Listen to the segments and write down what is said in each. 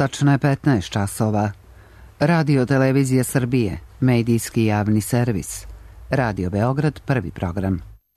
Tačno je 15 časova. Radio Televizija Srbije, medijski javni servis. Radio Beograd, prvi program.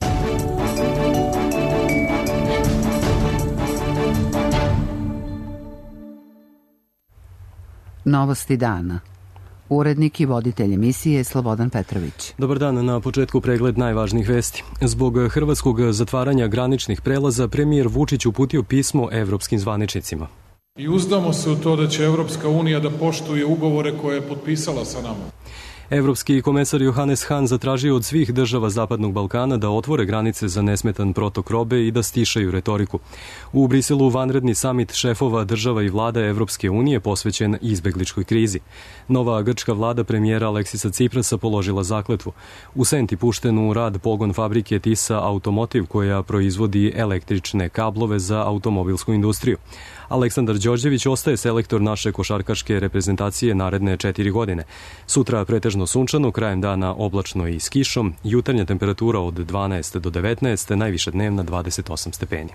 Novosti dana. Urednik i voditelj emisije Slobodan Petrović. Dobar dan, na početku pregled najvažnijih vesti. Zbog hrvatskog zatvaranja graničnih prelaza, premijer Vučić uputio pismo evropskim zvaničnicima. I uzdamo se u to da će Evropska unija da poštuje ugovore koje je potpisala sa nama. Evropski komesar Johannes Hahn zatražio od svih država Zapadnog Balkana da otvore granice za nesmetan protok robe i da stišaju retoriku. U Briselu vanredni samit šefova država i vlada Evropske unije posvećen izbegličkoj krizi. Nova grčka vlada premijera Aleksisa Ciprasa položila zakletvu. U Senti pušten u rad pogon fabrike Tisa Automotiv koja proizvodi električne kablove za automobilsku industriju. Aleksandar Đorđević ostaje selektor naše košarkaške reprezentacije naredne 4 godine. Sutra pretežno sunčano, krajem dana oblačno i s kišom, jutarnja temperatura od 12 do 19, najviša dnevna 28 stepeni.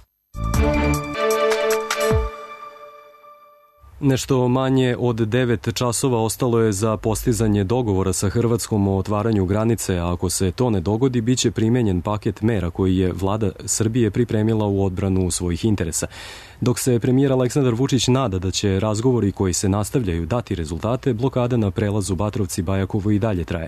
Nešto manje od 9 časova ostalo je za postizanje dogovora sa Hrvatskom o otvaranju granice, a ako se to ne dogodi, biće primenjen paket mera koji je vlada Srbije pripremila u odbranu svojih interesa. Dok se premijer Aleksandar Vučić nada da će razgovori koji se nastavljaju dati rezultate, blokada na prelazu Batrovci-Bajakovo i dalje traje.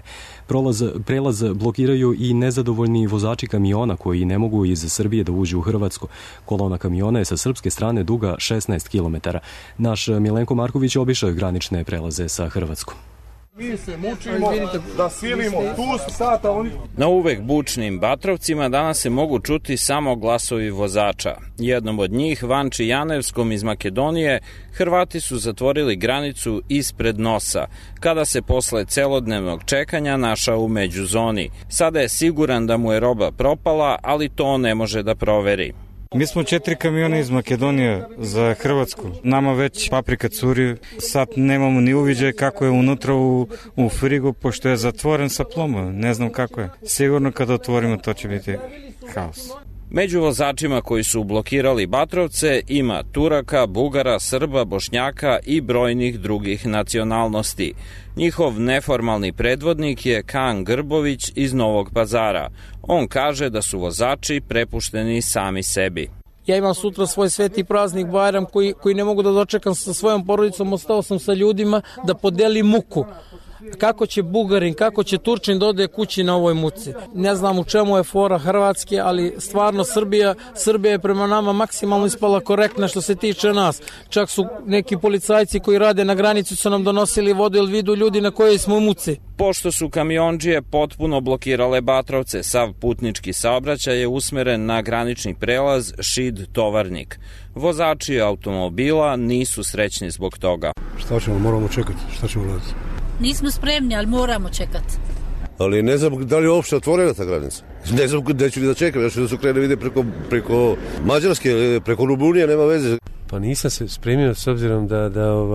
Prelaz blokiraju i nezadovoljni vozači kamiona koji ne mogu iz Srbije da uđu u Hrvatsku. Kolona kamiona je sa srpske strane duga 16 km. Naš Milenko Marković obišao granične prelaze sa Hrvatskom. Mi se mučimo da silimo tu sata. Na uvek bučnim Batrovcima danas se mogu čuti samo glasovi vozača. Jednom od njih, Vanči Janevskom iz Makedonije, Hrvati su zatvorili granicu ispred nosa, kada se posle celodnevnog čekanja našao u međuzoni. Sada je siguran da mu je roba propala, ali to ne može da proveri. Mi smo 4 kamiona iz Makedonije za Hrvatsku. Nama već paprika curi. Sad nemamo ni uviđaj kako je unutra u frigu, pošto je zatvoren sa plomom. Ne znam kako je. Sigurno kada otvorimo to će biti haos. Među vozačima koji su blokirali Batrovce ima Turaka, Bugara, Srba, Bošnjaka i brojnih drugih nacionalnosti. Njihov neformalni predvodnik je Kaan Grbović iz Novog Pazara. On kaže da su vozači prepušteni sami sebi. Ja imam sutra svoj sveti praznik Bajram koji ne mogu da dočekam sa svojom porodicom, ostao sam sa ljudima da podelim muku. Kako će Bugarin, kako će Turčin da ode kući na ovoj muci. Ne znam u čemu je fora Hrvatske, ali stvarno Srbija je prema nama maksimalno ispala korektna što se tiče nas. Čak su neki policajci koji rade na granici su nam donosili vodu ili vidu ljudi na kojoj smo u muci. Pošto su kamiondžije potpuno blokirale Batrovce, sav putnički saobraćaj je usmeren na granični prelaz Šid-Tovarnik. Vozači automobila nisu srećni zbog toga. Šta ćemo, moramo čekati, šta ćemo raditi? Nismo spremni, ali moramo čekati. Ali ne znam da li je uopšte otvorena ta granica. Ne znam gde ću li da čekam, još da su krene vide preko Mađarske, preko Rumunije, nema veze. Pa nisam se spremio s obzirom da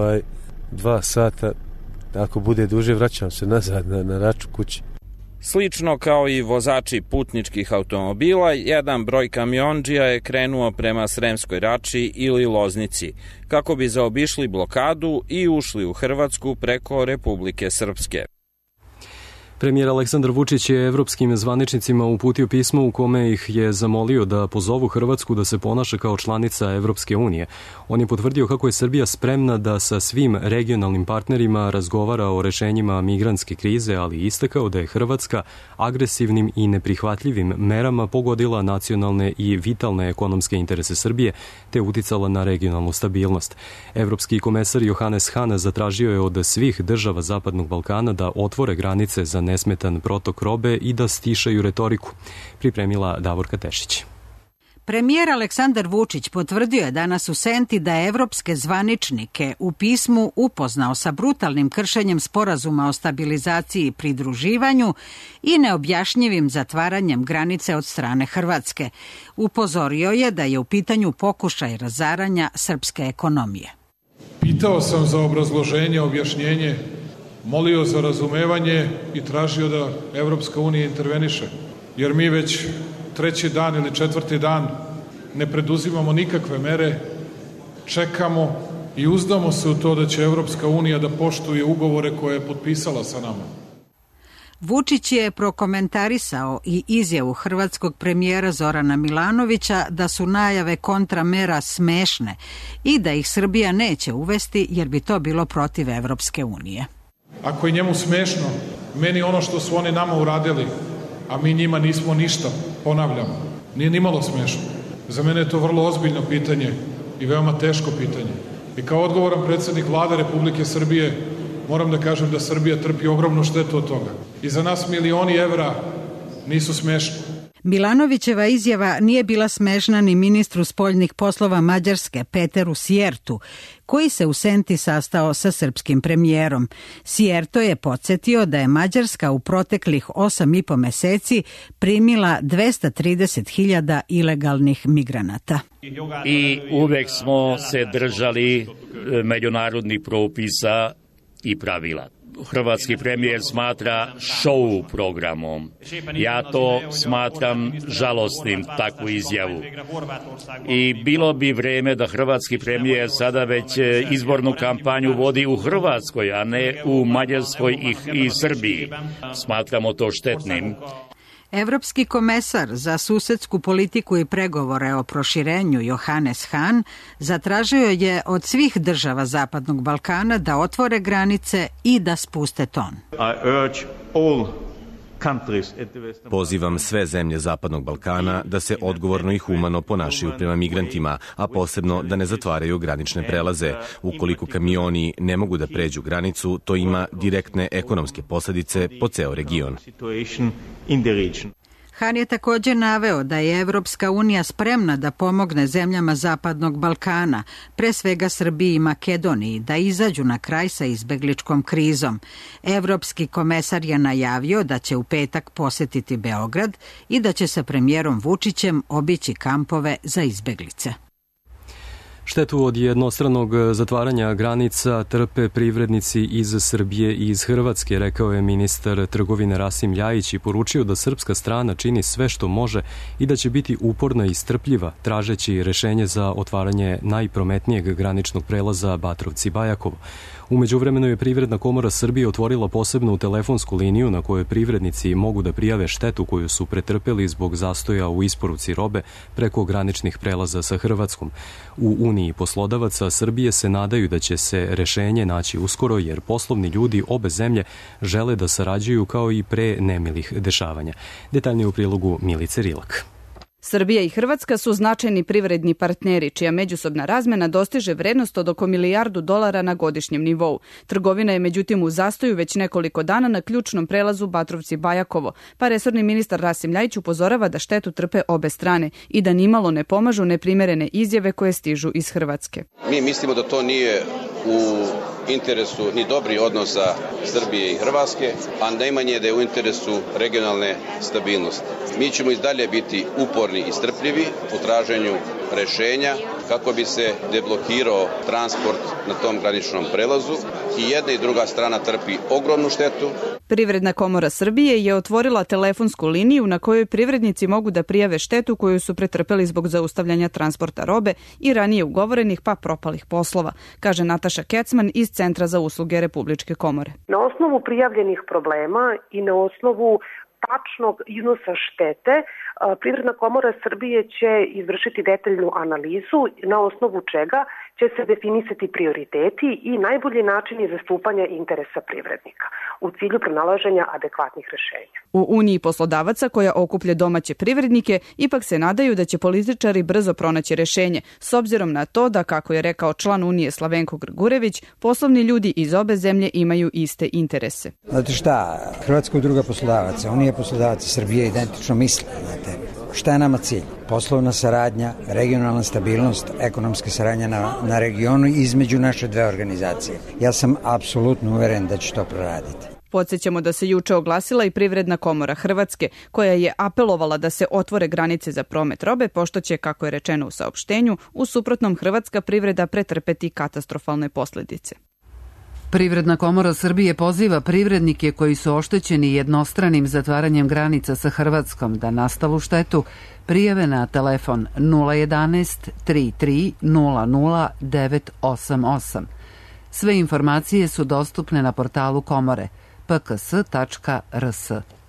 2 sata, ako bude duže, vraćam se nazad na račun kući. Slično kao i vozači putničkih automobila, jedan broj kamiondžija je krenuo prema Sremskoj Rači ili Loznici, kako bi zaobišli blokadu i ušli u Hrvatsku preko Republike Srpske. Premijer Aleksandar Vučić je evropskim zvaničnicima uputio pismo u kome ih je zamolio da pozovu Hrvatsku da se ponaša kao članica Evropske unije. On je potvrdio kako je Srbija spremna da sa svim regionalnim partnerima razgovara o rešenjima migrantske krize, ali istakao da je Hrvatska agresivnim i neprihvatljivim merama pogodila nacionalne i vitalne ekonomske interese Srbije te uticala na regionalnu stabilnost. Evropski komesar Johannes Hahn zatražio je od svih država Zapadnog Balkana da otvore granice za nesmetan protok robe i da stišaju retoriku, pripremila Davorka Tešić. Premijer Aleksandar Vučić potvrdio je danas u Senti da je evropske zvaničnike u pismu upoznao sa brutalnim kršenjem sporazuma o stabilizaciji i pridruživanju i neobjašnjivim zatvaranjem granice od strane Hrvatske. Upozorio je da je u pitanju pokušaj razaranja srpske ekonomije. Pitao sam za obrazloženje, objašnjenje, molio za razumevanje i tražio da Evropska unija interveniše, jer mi već 3. dan ili 4. dan ne preduzimamo nikakve mere, čekamo i uzdamo se u to da će Evropska unija da poštuje ugovore koje je potpisala sa nama. Vučić je prokomentarisao i izjavu hrvatskog premijera Zorana Milanovića da su najave kontramera smešne i da ih Srbija neće uvesti jer bi to bilo protiv Evropske unije. Ako je njemu smešno, meni ono što su oni nama uradili, a mi njima nismo ništa, ponavljam, nije nimalo smešno. Za mene je to vrlo ozbiljno pitanje i veoma teško pitanje. I kao odgovoran predsjednik Vlade Republike Srbije moram da kažem da Srbija trpi ogromnu štetu od toga. I za nas milioni evra nisu smešni. Milanovićeva izjava nije bila smešna ni ministru spoljnih poslova Mađarske Peteru Siertu, koji se u Senti sastao sa srpskim premijerom. Sierto je podsjetio da je Mađarska u proteklih 8,5 meseci primila 230.000 ilegalnih migranata. I uvek smo se držali međunarodnih propisa i pravila. Hrvatski premijer smatra show programom. Ja to smatram žalostnim, takvu izjavu. I bilo bi vreme da hrvatski premijer sada već izbornu kampanju vodi u Hrvatskoj, a ne u Mađarskoj i Srbiji. Smatramo to štetnim. Evropski komesar za susedsku politiku i pregovore o proširenju Johannes Hahn zatražio je od svih država Zapadnog Balkana da otvore granice i da spuste ton. Pozivam sve zemlje Zapadnog Balkana da se odgovorno i humano ponašaju prema migrantima, a posebno da ne zatvaraju granične prelaze. Ukoliko kamioni ne mogu da pređu granicu, to ima direktne ekonomske posledice po ceo region. Han je također naveo da je Evropska unija spremna da pomogne zemljama Zapadnog Balkana, pre svega Srbiji i Makedoniji, da izađu na kraj sa izbegličkom krizom. Evropski komesar je najavio da će u petak posetiti Beograd i da će sa premijerom Vučićem obići kampove za izbeglice. Štetu od jednostranog zatvaranja granica trpe privrednici iz Srbije i iz Hrvatske, rekao je ministar trgovine Rasim Ljajić i poručio da srpska strana čini sve što može i da će biti uporna i strpljiva, tražeći rešenje za otvaranje najprometnijeg graničnog prelaza Batrovci-Bajakovo. U međuvremenu je Privredna komora Srbije otvorila posebnu telefonsku liniju na kojoj privrednici mogu da prijave štetu koju su pretrpeli zbog zastoja u isporuci robe preko graničnih prelaza sa Hrvatskom. U Uniji poslodavaca Srbije se nadaju da će se rešenje naći uskoro jer poslovni ljudi obe zemlje žele da sarađuju kao i pre nemilih dešavanja. Detaljnije u prilogu Milice Rilak. Srbija i Hrvatska su značajni privredni partneri, čija međusobna razmena dostiže vrednost od oko $1 milijardu na godišnjem nivou. Trgovina je međutim u zastoju već nekoliko dana na ključnom prelazu Batrovci-Bajakovo, pa resorni ministar Rasim Ljajić upozorava da štetu trpe obe strane i da nimalo ne pomažu neprimerene izjave koje stižu iz Hrvatske. Mi mislimo da to nije u interesu ni dobrih odnosa Srbije i Hrvatske, a najmanje da je u interesu regionalne stabilnosti. Mi ćemo i dalje biti uporni i strpljivi u traženju rešenja kako bi se deblokirao transport na tom graničnom prelazu i jedna i druga strana trpi ogromnu štetu. Privredna komora Srbije je otvorila telefonsku liniju na kojoj privrednici mogu da prijave štetu koju su pretrpeli zbog zaustavljanja transporta robe i ranije ugovorenih pa propalih poslova, kaže Nataša Kecman iz Centra za usluge Republičke komore. Na osnovu prijavljenih problema i na osnovu tačnog iznosa štete, Privredna komora Srbije će izvršiti detaljnu analizu na osnovu čega će se definisati prioriteti i najbolji načini zastupanja interesa privrednika u cilju pronalaženja adekvatnih rešenja. U Uniji poslodavaca koja okuplja domaće privrednike ipak se nadaju da će političari brzo pronaći rešenje, s obzirom na to da, kako je rekao član Unije Slavenko Grgurević, poslovni ljudi iz obe zemlje imaju iste interese. Znate šta, Hrvatska udruga poslodavaca, Unija poslodavaca Srbije identično misle, znate. Šta je nama cilj? Poslovna saradnja, regionalna stabilnost, ekonomska saradnja na regionu između naše dve organizacije. Ja sam apsolutno uveren da će to proraditi. Podsjećamo da se juče oglasila i Privredna komora Hrvatske, koja je apelovala da se otvore granice za promet robe, pošto će, kako je rečeno u saopštenju, u suprotnom hrvatska privreda pretrpeti katastrofalne posljedice. Privredna komora Srbije poziva privrednike koji su oštećeni jednostranim zatvaranjem granica sa Hrvatskom da nastalu štetu prijave na telefon 011 33 00 988. Sve informacije su dostupne na portalu komore pks.rs.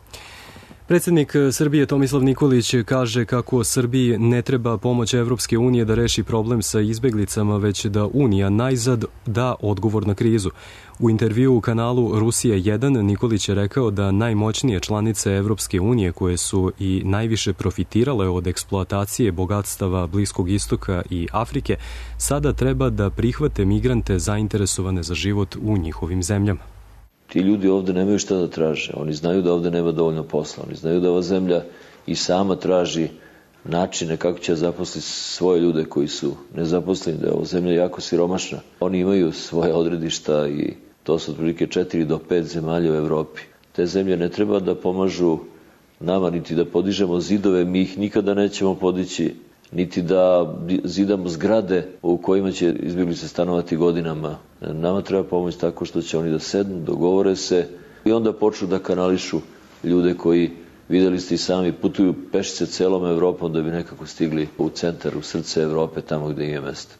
Predsjednik Srbije Tomislav Nikolić kaže kako Srbiji ne treba pomoć Evropske unije da reši problem sa izbeglicama, već da Unija najzad da odgovor na krizu. U intervju u kanalu Rusija 1 Nikolić je rekao da najmoćnije članice Evropske unije, koje su i najviše profitirale od eksploatacije bogatstava Bliskog istoka i Afrike, sada treba da prihvate migrante zainteresovane za život u njihovim zemljama. Ti ljudi ovde nemaju šta da traže. Oni znaju da ovde nema dovoljno posla. Oni znaju da ova zemlja i sama traži načine kako će zaposliti svoje ljude koji su nezaposleni, da je ova zemlja jako siromašna. Oni imaju svoje odredišta i to su otprilike 4 do 5 zemalja u Evropi. Te zemlje ne treba da pomažu nama, niti da podižemo zidove, mi ih nikada nećemo podići, niti da zidamo zgrade u kojima će izbjeglice stanovati godinama. Nama treba pomoći tako što će oni da sednu, dogovore se i onda počnu da kanališu ljude koji, videli ste i sami, putuju pešice celom Evropom da bi nekako stigli u centar, u srce Evrope, tamo gde im je mesto.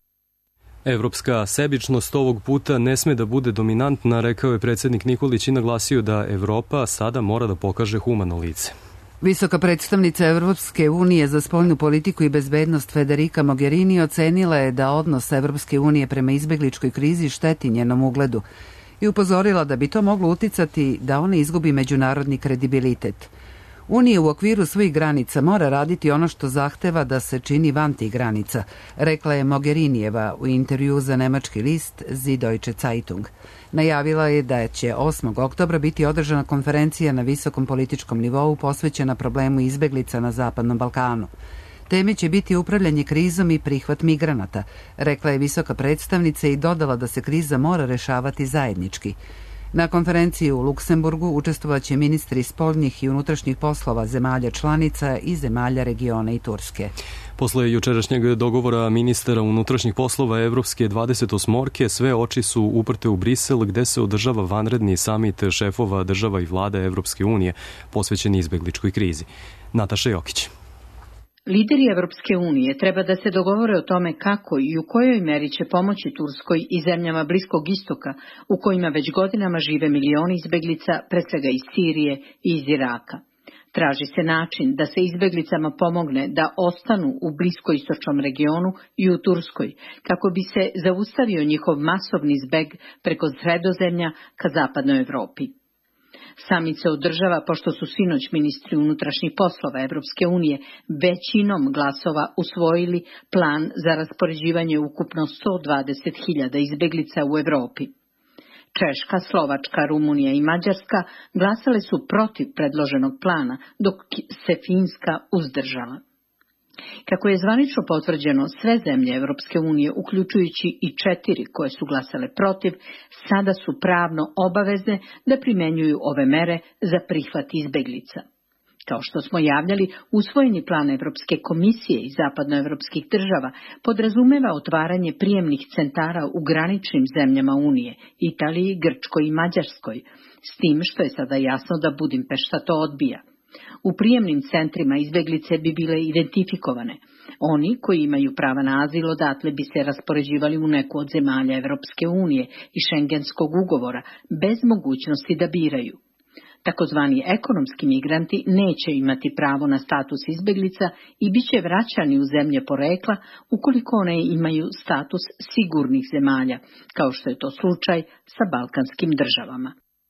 Evropska sebičnost ovog puta ne sme da bude dominantna, rekao je predsjednik Nikolić i naglasio da Evropa sada mora da pokaže humano lice. Visoka predstavnica Evropske unije za spoljnu politiku i bezbednost Federica Mogherini ocenila je da odnos Evropske unije prema izbegličkoj krizi šteti njenom ugledu i upozorila da bi to moglo uticati da ona izgubi međunarodni kredibilitet. Unija u okviru svojih granica mora raditi ono što zahteva da se čini van tih granica, rekla je Mogherinijeva u intervju za nemački list Süddeutsche Zeitung. Najavila je da će 8. oktobra biti održana konferencija na visokom političkom nivou posvećena problemu izbeglica na Zapadnom Balkanu. Teme će biti upravljanje krizom i prihvat migranata, rekla je visoka predstavnica i dodala da se kriza mora rešavati zajednički. Na konferenciji u Luksemburgu učestvovaće ministri spoljnih i unutrašnjih poslova zemalja članica i zemalja regiona i Turske. Posle jučerašnjeg dogovora ministara unutrašnjih poslova Evropske 28-orke, sve oči su uprte u Brisel, gde se održava vanredni samit šefova država i vlada Evropske unije posvećeni izbegličkoj krizi. Nataša Jokić. Lideri Evropske unije treba da se dogovore o tome kako i u kojoj meri će pomoći Turskoj i zemljama Bliskog istoka, u kojima već godinama žive milioni izbeglica, pre svega iz Sirije i iz Iraka. Traži se način da se izbeglicama pomogne da ostanu u bliskoistočnom regionu i u Turskoj, kako bi se zaustavio njihov masovni zbeg preko Sredozemlja ka zapadnoj Evropi. Samit se održava pošto su sinoć ministri unutrašnjih poslova Evropske unije većinom glasova usvojili plan za raspoređivanje ukupno 120.000 izbeglica u Evropi. Češka, Slovačka, Rumunija i Mađarska glasale su protiv predloženog plana, dok se Finska uzdržala. Kako je zvanično potvrđeno, sve zemlje Evropske unije, uključujući i 4 koje su glasale protiv, sada su pravno obavezne da primenjuju ove mere za prihvat izbeglica. Kao što smo javljali, usvojeni plan Evropske komisije i zapadnoevropskih država podrazumeva otvaranje prijemnih centara u graničnim zemljama Unije, Italiji, Grčkoj i Mađarskoj, s tim što je sada jasno da Budimpešta to odbija. U prijemnim centrima izbeglice bi bile identifikovane. Oni koji imaju prava na azil odatle bi se raspoređivali u neku od zemalja Evropske unije i Šengenskog ugovora, bez mogućnosti da biraju. Takozvani ekonomski migranti neće imati pravo na status izbeglica i bit će vraćani u zemlje porekla ukoliko one imaju status sigurnih zemalja, kao što je to slučaj sa balkanskim državama.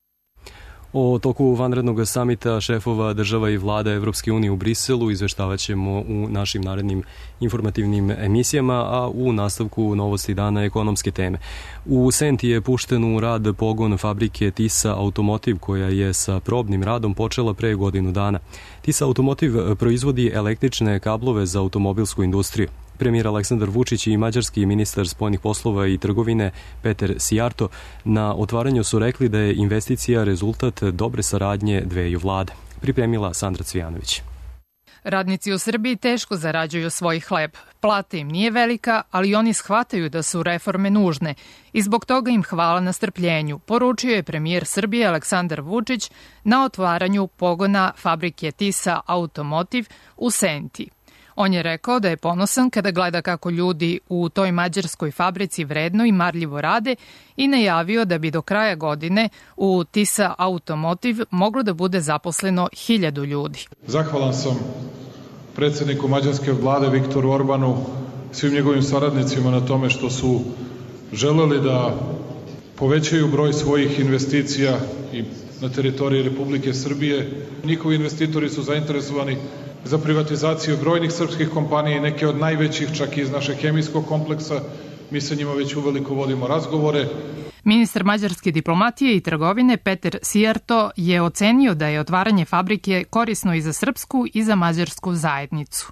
O toku vanrednog samita šefova država i vlada Evropske unije u Briselu izveštavat ćemo u našim narednim informativnim emisijama, a u nastavku novosti dana ekonomske teme. U Senti je pušten u rad pogon fabrike Tisa Automotiv, koja je sa probnim radom počela pre godinu dana. Tisa Automotiv proizvodi električne kablove za automobilsku industriju. Premijer Aleksandar Vučić i mađarski ministar spoljnih poslova i trgovine Peter Sijarto na otvaranju su rekli da je investicija rezultat dobre saradnje dveju vlade. Pripremila Sandra Cvijanović. Radnici u Srbiji teško zarađuju svoj hleb. Plata im nije velika, ali oni shvataju da su reforme nužne i zbog toga im hvala na strpljenju, poručio je premijer Srbije Aleksandar Vučić na otvaranju pogona fabrike Tisa Automotive u Senti. On je rekao da je ponosan kada gleda kako ljudi u toj mađarskoj fabrici vredno i marljivo rade i najavio da bi do kraja godine u Tisa Automotive moglo da bude zaposleno 1000 ljudi. Zahvalan sam predsjedniku mađarske vlade Viktoru Orbanu, svim njegovim saradnicima na tome što su želeli da povećaju broj svojih investicija i na teritoriji Republike Srbije. Njihovi investitori su zainteresovani za privatizaciju brojnih srpskih kompanija i neke od najvećih, čak i iz našeg hemijskog kompleksa. Mi sa njima već uveliko vodimo razgovore. Ministar mađarske diplomatije i trgovine Peter Sijarto je ocenio da je otvaranje fabrike korisno i za srpsku i za mađarsku zajednicu.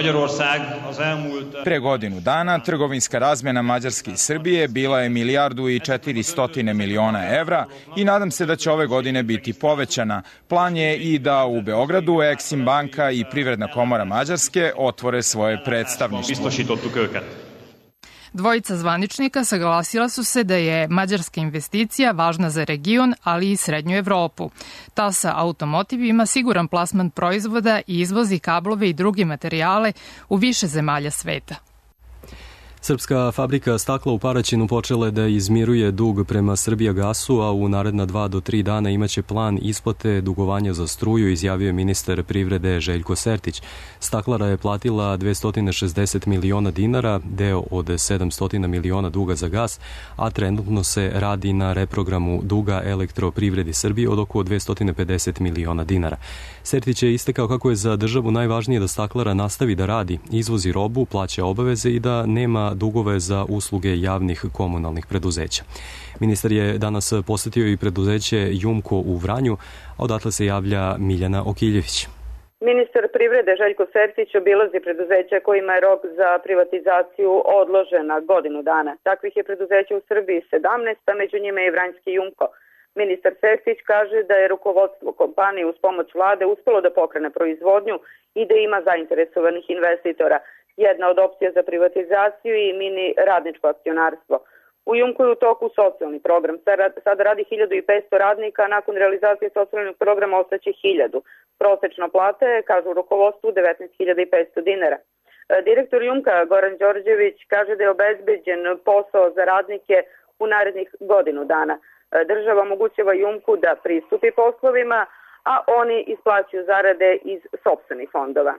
Pre godinu dana trgovinska razmjena Mađarske i Srbije bila je 1.400 miliona evra i nadam se da će ove godine biti povećana. Plan je i da u Beogradu Exim banka i Privredna komora Mađarske otvore svoje predstavništvo. Dvojica zvaničnika saglasila su se da je mađarska investicija važna za region, ali i srednju Evropu. Tasa Automotive ima siguran plasman proizvoda i izvozi kablove i druge materijale u više zemalja sveta. Srpska fabrika stakla u Paraćinu počela je da izmiruje dug prema Srbijagasu, a u naredna 2 do 3 dana imaće plan isplate dugovanja za struju, izjavio je ministar privrede Željko Sertić. Staklara je platila 260 miliona dinara, deo od 700 miliona duga za gas, a trenutno se radi na reprogramu duga Elektroprivredi Srbije od oko 250 miliona dinara. Sertić je istakao kako je za državu najvažnije da staklara nastavi da radi, izvozi robu, plaća obaveze i da nema dugove za usluge javnih komunalnih preduzeća. Ministar je danas posetio i preduzeće Jumko u Vranju, a odatle se javlja Miljana Okiljević. Ministar privrede Željko Sertić obilazi preduzeća kojima je rok za privatizaciju odložen na godinu dana. Takvih je preduzeća u Srbiji 17, a među njima je i vranjski Jumko. Ministar Sertić kaže da je rukovodstvo kompanije uz pomoć vlade uspelo da pokrene proizvodnju i da ima zainteresovanih investitora. Jedna od opcija za privatizaciju i mini radničko akcionarstvo. U Jumku je u toku socijalni program. Sada radi 1500 radnika, a nakon realizacije socijalnog programa ostaće 1000. Prosečna plata je, kažu u rukovodstvu, 19.500 dinara. Direktor Jumka Goran Đorđević kaže da je obezbeđen posao za radnike u narednih godinu dana. Država omogućava Jumku da pristupi poslovima, a oni isplaćuju zarade iz sopstvenih fondova.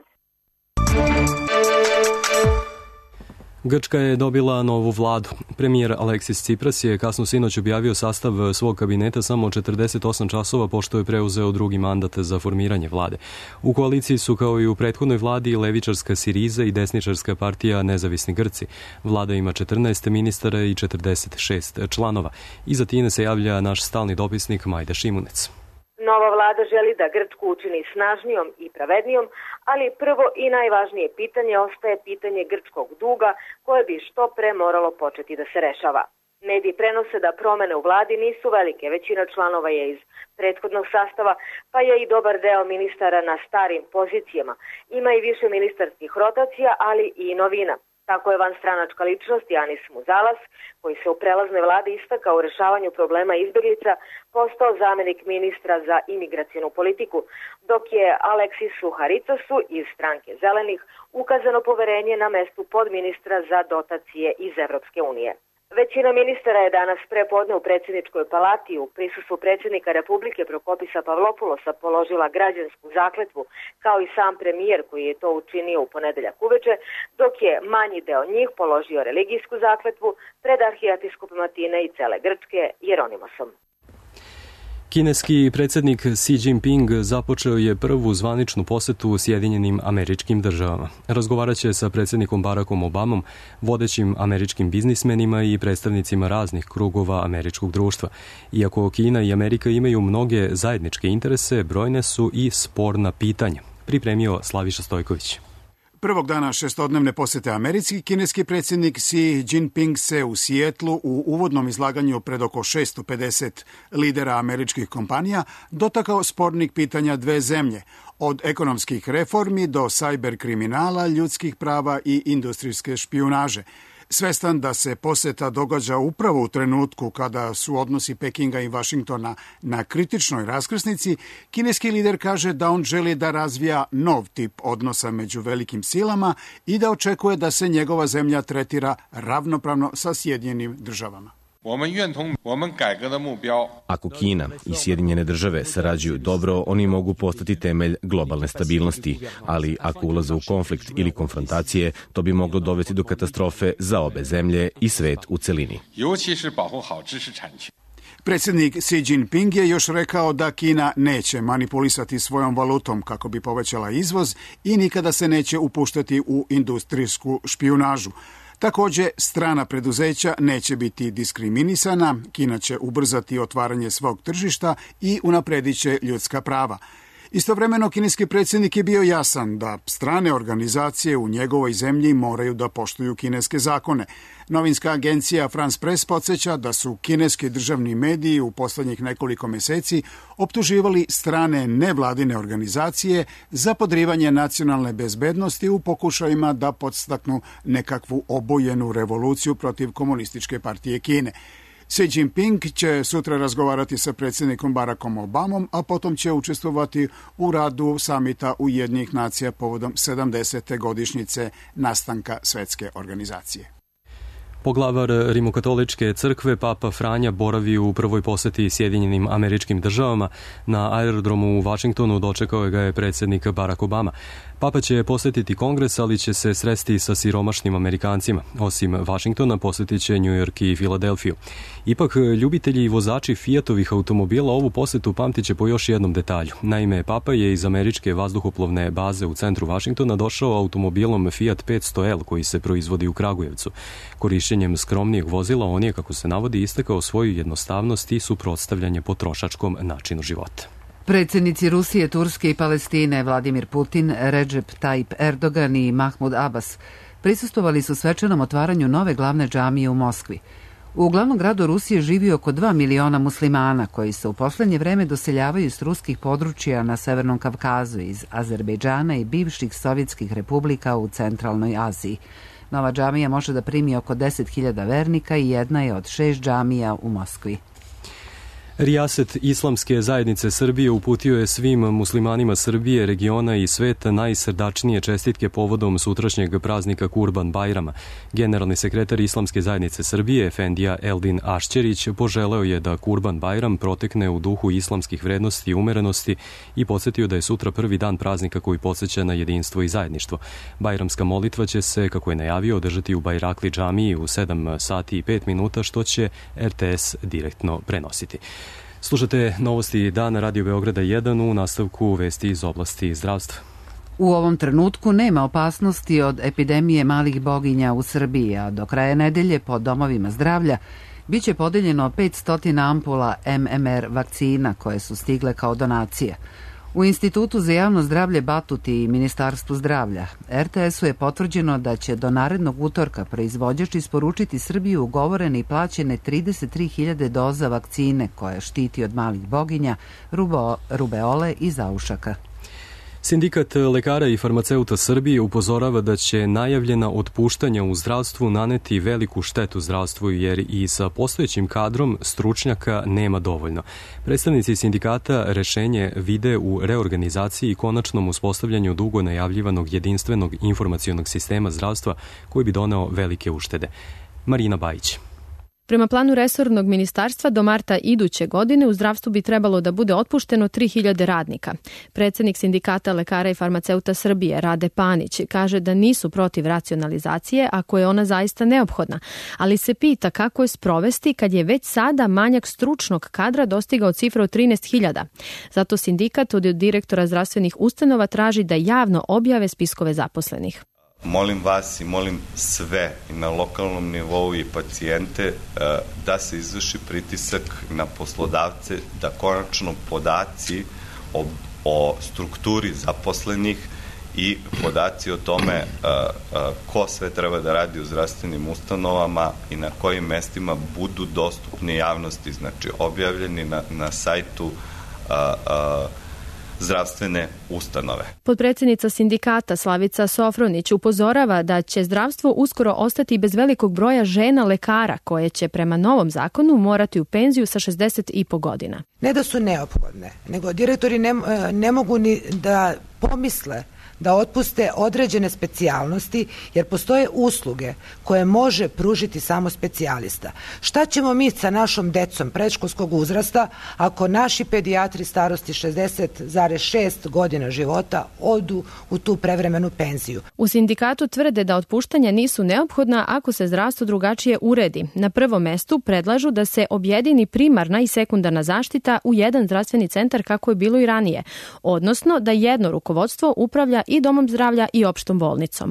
Grčka je dobila novu vladu. Premijer Aleksis Tsipras je kasno sinoć objavio sastav svog kabineta samo 48 časova pošto je preuzeo drugi mandat za formiranje vlade. U koaliciji su kao i u prethodnoj vladi levičarska Siriza i desničarska partija Nezavisni Grci. Vlada ima 14 ministara i 46 članova. Iza Tine se javlja naš stalni dopisnik Majda Šimunec. Nova vlada želi da Grčku učini snažnijom i pravednijom, ali prvo i najvažnije pitanje ostaje pitanje grčkog duga koje bi što pre moralo početi da se rešava. Mediji prenose da promene u vladi nisu velike, većina članova je iz prethodnog sastava, pa je i dobar deo ministara na starim pozicijama. Ima i više ministarskih rotacija, ali i novina. Tako je vanstranačka ličnost Janis Muzalas, koji se u prelaznoj vladi istakao u rešavanju problema izbeglica, postao zamenik ministra za imigracijnu politiku, dok je Aleksisu Haricosu iz stranke Zelenih ukazano poverenje na mestu podministra za dotacije iz Evropske unije. Većina ministara je danas prepodne u predsjedničkoj palati u prisustvu predsjednika Republike Prokopisa Pavlopulosa položila građansku zakletvu, kao i sam premijer koji je to učinio u ponedeljak uveče, dok je manji deo njih položio religijsku zakletvu pred arhijepiskopom Atine i cele Grčke Jeronimosom. Kineski predsjednik Xi Jinping započeo je prvu zvaničnu posetu Sjedinjenim Američkim Državama. Razgovarat će sa predsjednikom Barackom Obamom, vodećim američkim biznismenima i predstavnicima raznih krugova američkog društva. Iako Kina i Amerika imaju mnoge zajedničke interese, brojne su i sporna pitanja. Pripremio Slaviša Stojković. Prvog dana šestodnevne posete Americi, kineski predsjednik Xi Jinping se u Sijetlu u uvodnom izlaganju pred oko 650 lidera američkih kompanija dotakao spornih pitanja dve zemlje, od ekonomskih reformi do sajber kriminala, ljudskih prava i industrijske špijunaže. Svestan da se poseta događa upravo u trenutku kada su odnosi Pekinga i Vašingtona na kritičnoj raskrsnici, kineski lider kaže da on želi da razvija nov tip odnosa među velikim silama i da očekuje da se njegova zemlja tretira ravnopravno sa Sjedinjenim državama. Ako Kina i Sjedinjene države sarađuju dobro, oni mogu postati temelj globalne stabilnosti, ali ako ulaze u konflikt ili konfrontacije, to bi moglo dovesti do katastrofe za obe zemlje i svet u celini. Predsjednik Xi Jinping je još rekao da Kina neće manipulisati svojom valutom kako bi povećala izvoz i nikada se neće upuštati u industrijsku špijunažu. Također, strana preduzeća neće biti diskriminisana, Kina će ubrzati otvaranje svog tržišta i unapredit će ljudska prava. Istovremeno, kineski predsjednik je bio jasan da strane organizacije u njegovoj zemlji moraju da poštuju kineske zakone. Novinska agencija France Press podsjeća da su kineski državni mediji u posljednjih nekoliko mjeseci optuživali strane nevladine organizacije za podrivanje nacionalne bezbednosti u pokušajima da podstaknu nekakvu obojenu revoluciju protiv komunističke partije Kine. Xi Jinping će sutra razgovarati sa predsjednikom Barackom Obamom, a potom će učestvovati u radu samita Ujedinjenih nacija povodom 70. godišnjice nastanka Svetske organizacije. Poglavar Rimokatoličke crkve Papa Franja boravi u prvoj poseti Sjedinjenim Američkim državama. Na aerodromu u Vašingtonu dočekao ga je predsjednik Barack Obama. Papa će posetiti Kongres, ali će se sresti sa siromašnim Amerikancima. Osim Vašingtona posetit će New York i Filadelfiju. Ipak, ljubitelji i vozači Fiatovih automobila ovu posetu pamtit će po još jednom detalju. Naime, Papa je iz američke vazduhoplovne baze u centru Vašingtona došao automobilom Fiat 500L koji se proizvodi u Kragujevcu. Korišćenjem skromnijeg vozila on je, kako se navodi, istakao svoju jednostavnost i suprotstavljanje potrošačkom načinu života. Predsjednici Rusije, Turske i Palestine Vladimir Putin, Recep Tayyip Erdogan i Mahmud Abbas prisustvovali su svečanom otvaranju nove glavne džamije u Moskvi. U glavnom gradu Rusije živi oko 2 miliona muslimana koji se u posljednje vreme doseljavaju iz ruskih područja na Severnom Kavkazu, iz Azerbejdžana i bivših sovjetskih republika u centralnoj Aziji. Nova džamija može da primi oko 10.000 vernika i jedna je od 6 džamija u Moskvi. Rijaset Islamske zajednice Srbije uputio je svim muslimanima Srbije, regiona i sveta najsrdačnije čestitke povodom sutrašnjeg praznika Kurban Bajrama. Generalni sekretar Islamske zajednice Srbije, Efendija Eldin Ašćerić, poželeo je da Kurban Bajram protekne u duhu islamskih vrednosti i umerenosti i podsjetio da je sutra prvi dan praznika koji podsjeća na jedinstvo i zajedništvo. Bajramska molitva će se, kako je najavio, održati u Bajrakli džamiji u 7 sati i 5 minuta, što će RTS direktno prenositi. Slušate novosti dana Radio Beograda 1 u nastavku vesti iz oblasti zdravstva. U ovom trenutku nema opasnosti od epidemije malih boginja u Srbiji, a do kraja nedelje po domovima zdravlja biće podeljeno 500 ampula MMR vakcina koje su stigle kao donacije. U Institutu za javno zdravlje Batuti i Ministarstvu zdravlja RTS-u je potvrđeno da će do narednog utorka proizvođač isporučiti Srbiju ugovorene i plaćene 33.000 doza vakcine koja štiti od malih boginja, rubeole i zaušaka. Sindikat lekara i farmaceuta Srbije upozorava da će najavljena otpuštanja u zdravstvu naneti veliku štetu zdravstvu jer i sa postojećim kadrom stručnjaka nema dovoljno. Predstavnici sindikata rešenje vide u reorganizaciji i konačnom uspostavljanju dugo najavljivanog jedinstvenog informacionog sistema zdravstva koji bi doneo velike uštede. Marina Bajić. Prema planu resornog ministarstva do marta iduće godine u zdravstvu bi trebalo da bude otpušteno 3.000 radnika. Predsednik sindikata lekara i farmaceuta Srbije, Rade Panić, kaže da nisu protiv racionalizacije ako je ona zaista neophodna, ali se pita kako je sprovesti kad je već sada manjak stručnog kadra dostigao cifru od 13.000. Zato sindikat od direktora zdravstvenih ustanova traži da javno objave spiskove zaposlenih. Molim vas i molim sve i na lokalnom nivou i pacijente da se izvrši pritisak na poslodavce da konačno podaci o strukturi zaposlenih i podaci o tome ko sve treba da radi u zdravstvenim ustanovama i na kojim mestima budu dostupni javnosti, znači objavljeni na sajtu zdravstvene ustanove. Potpredsjednica sindikata Slavica Sofronić upozorava da će zdravstvo uskoro ostati bez velikog broja žena lekara koje će prema novom zakonu morati u penziju sa 60,5 godina. Ne da su neophodne, nego direktori ne mogu ni da pomisle da otpuste određene specijalnosti, jer postoje usluge koje može pružiti samo specijalista. Šta ćemo mi sa našom decom predškolskog uzrasta ako naši pedijatri starosti 60,6 godina života odu u tu prevremenu penziju? U sindikatu tvrde da otpuštanja nisu neophodna ako se zdravstvo drugačije uredi. Na prvom mestu predlažu da se objedini primarna i sekundarna zaštita u jedan zdravstveni centar kako je bilo i ranije, odnosno da jedno rukovodstvo upravlja i domom zdravlja i opštom bolnicom.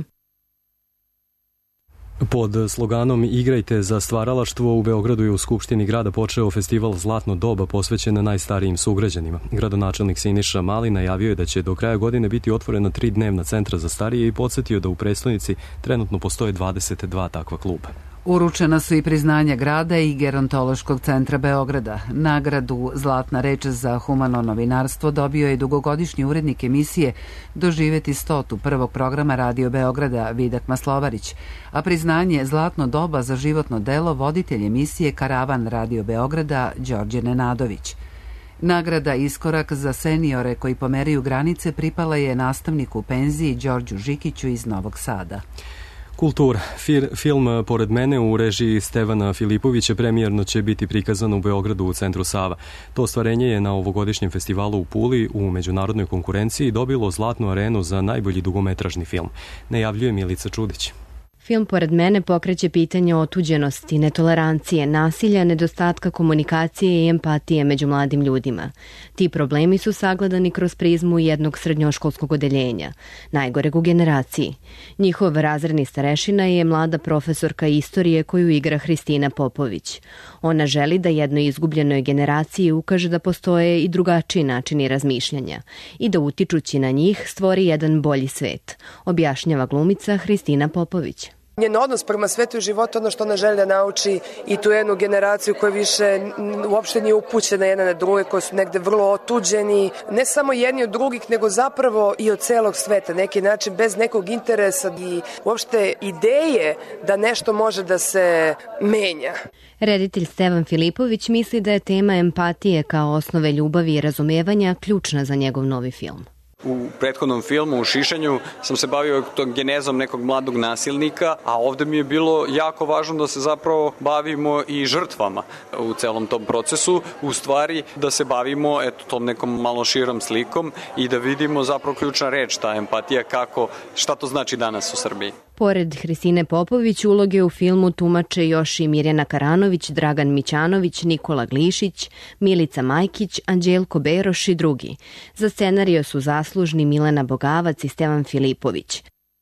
Pod sloganom Igrajte za stvaralaštvo u Beogradu je u Skupštini grada počeo festival Zlatno doba posvećen najstarijim sugrađanima. Gradonačelnik Siniša Mali najavio je da će do kraja godine biti otvorena 3 dnevna centra za starije i podsjetio da u prestonici trenutno postoje 22 takva kluba. Uručena su i priznanja grada i Gerontološkog centra Beograda. Nagradu Zlatna reč za humano novinarstvo dobio je dugogodišnji urednik emisije Doživeti 100 prvog programa Radio Beograda Vidak Maslovarić, a priznanje Zlatno doba za životno delo voditelj emisije Karavan Radio Beograda Đorđe Nenadović. Nagrada Iskorak za seniore koji pomeraju granice pripala je nastavniku u penziji Đorđu Žikiću iz Novog Sada. Kultura. Film Pored mene u režiji Stevana Filipovića premijerno će biti prikazan u Beogradu u centru Sava. To ostvarenje je na ovogodišnjem festivalu u Puli u međunarodnoj konkurenciji dobilo Zlatnu arenu za najbolji dugometražni film. Najavljuje Milica Čudić. Film Pored mene pokreće pitanje otuđenosti, netolerancije, nasilja, nedostatka komunikacije i empatije među mladim ljudima. Ti problemi su sagledani kroz prizmu jednog srednjoškolskog odeljenja, najgoreg u generaciji. Njihov razredni starešina je mlada profesorka istorije koju igra Hristina Popović. Ona želi da jednoj izgubljenoj generaciji ukaže da postoje i drugačiji načini razmišljanja i da utičući na njih stvori jedan bolji svet, objašnjava glumica Hristina Popović. Njen odnos prema svetu i životu, ono što ona želi da nauči i tu jednu generaciju koja više uopšte nije upućena jedna na druge, koji su negde vrlo otuđeni, ne samo jedni od drugih, nego zapravo i od celog sveta, neki način bez nekog interesa i uopšte ideje da nešto može da se menja. Reditelj Stevan Filipović misli da je tema empatije kao osnove ljubavi i razumevanja ključna za njegov novi film. U prethodnom filmu, u Šišanju, sam se bavio genezom nekog mladog nasilnika, a ovde mi je bilo jako važno da se zapravo bavimo i žrtvama u celom tom procesu, u stvari da se bavimo tom nekom malo širom slikom i da vidimo zapravo ključna reč, ta empatija, šta to znači danas u Srbiji. Pored Hristine Popović, uloge u filmu tumače još i Mirjana Karanović, Dragan Mićanović, Nikola Glišić, Milica Majkić, Anđelko Beroš i drugi. Za scenario su zaslužni Milena Bogavac i Stevan Filipović.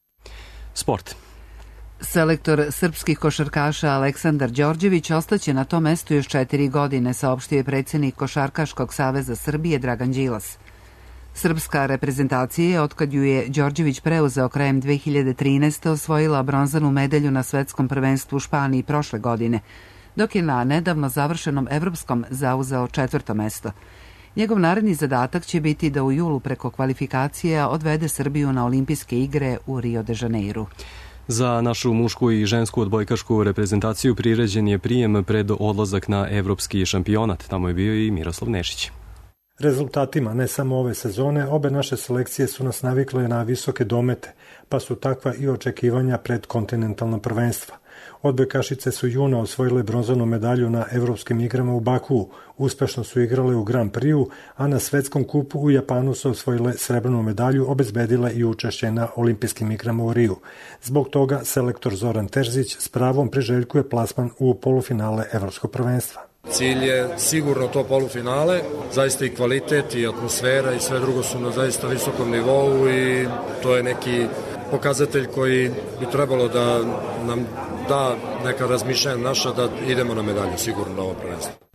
Sport. Selektor srpskih košarkaša Aleksandar Đorđević ostaće na tom mestu još 4 godine, saopštio je predsjednik Košarkaškog saveza Srbije Dragan Đilas. Srpska reprezentacija je, otkad ju je Đorđević preuzeo krajem 2013. osvojila bronzanu medalju na svetskom prvenstvu u Španiji prošle godine, dok je na nedavno završenom evropskom zauzeo 4. mesto. Njegov naredni zadatak će biti da u julu preko kvalifikacija odvede Srbiju na olimpijske igre u Rio de Janeiru. Za našu mušku i žensku odbojkašku reprezentaciju priređen je prijem pred odlazak na evropski šampionat. Tamo je bio i Miroslav Nešić. Rezultatima ne samo ove sezone, obe naše selekcije su nas navikle na visoke domete, pa su takva i očekivanja pred kontinentalna prvenstva. Odbojkašice su juna osvojile bronzanu medalju na evropskim igrama u Bakuu, uspešno su igrale u Grand Prixu, a na svetskom kupu u Japanu su osvojile srebrnu medalju, obezbedile i učešće na olimpijskim igrama u Riju. Zbog toga selektor Zoran Terzić s pravom priželjkuje plasman u polufinale evropskog prvenstva. Cilj je sigurno to polufinale, zaista i kvalitet i atmosfera i sve drugo su na zaista visokom nivou i to je neki pokazatelj koji bi trebalo da nam da neka razmišljanja naša da idemo na medalju sigurno na ovo prvenstvo.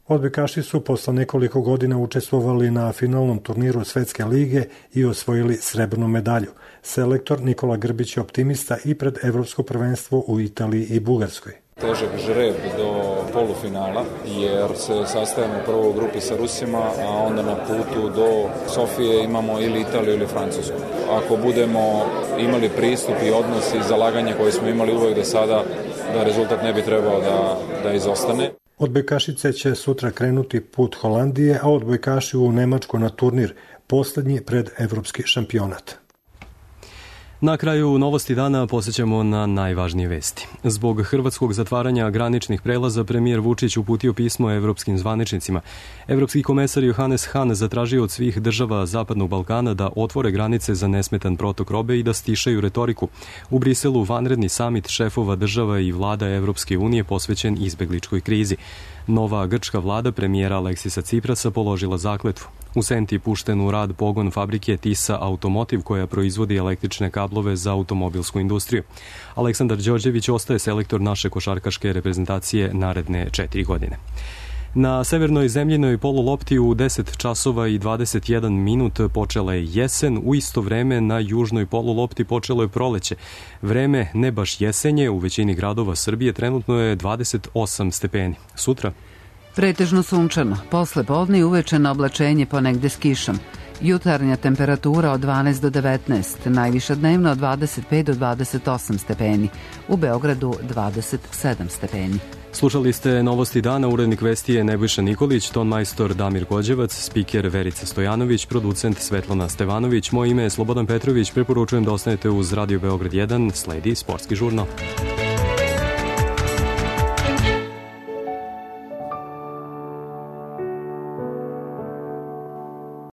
Odbojkaši su posle nekoliko godina učestvovali na finalnom turniru Svetske lige i osvojili srebrnu medalju. Selektor Nikola Grbić je optimista i pred Evropsko prvenstvo u Italiji i Bugarskoj. Težak žreb do polufinala, jer se sastajemo prvo u grupi sa Rusima, a onda na putu do Sofije imamo ili Italiju ili Francusku. Ako budemo imali pristup i odnos i zalaganje koje smo imali uvek do sada, da rezultat ne bi trebao da izostane. Odbojkašice će sutra krenuti put Holandije, a odbojkaši u Nemačku na turnir, poslednji pred evropski šampionat. Na kraju novosti dana posjećamo na najvažnije vesti. Zbog hrvatskog zatvaranja graničnih prelaza, premijer Vučić uputio pismo evropskim zvaničnicima. Evropski komesar Johannes Hahn zatražio od svih država Zapadnog Balkana da otvore granice za nesmetan protok robe i da stišaju retoriku. U Briselu vanredni samit šefova država i vlada Evropske unije posvećen izbegličkoj krizi. Nova grčka vlada premijera Aleksisa Ciprasa položila zakletvu. U Senti pušten u rad pogon fabrike Tisa Automotiv koja proizvodi električne kablove za automobilsku industriju. Aleksandar Đorđević ostaje selektor naše košarkaške reprezentacije naredne 4 godine. Na severnoj zemljinoj polulopti u 10 časova i 21 minut počela je jesen, u isto vreme na južnoj polulopti počelo je proleće. Vreme ne baš jesenje, u većini gradova Srbije trenutno je 28 stepeni. Sutra? Pretežno sunčano, posle podne i uveče na oblačenje ponegde s kišom. Jutarnja temperatura od 12 do 19, najviša dnevna od 25 do 28 stepeni. U Beogradu 27 stepeni. Slušali ste novosti dana, urednik vesti je Nebojša Nikolić, ton majstor Damir Kođevac, spiker Verica Stojanović, producent Svetlana Stevanović, moje ime je Slobodan Petrović, preporučujem da ostanete uz Radio Beograd 1, sledi sportski žurnal.